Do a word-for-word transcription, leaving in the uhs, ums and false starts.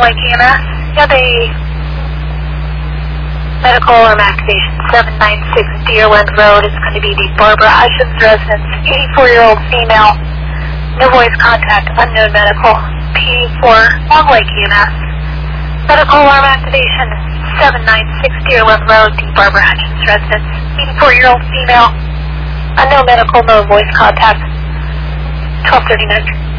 Lake E M S. You have a medical alarm activation seven nine six Deerland Road. It's going to be the Barbara Hutchins residence, eighty-four-year-old female. No voice contact, unknown medical. P four Long Lake E M S. Medical alarm activation seven nine six Deerland Road, the Barbara Hutchins residence, eighty-four-year-old female. Unknown medical, no voice contact. twelve thirty-nine.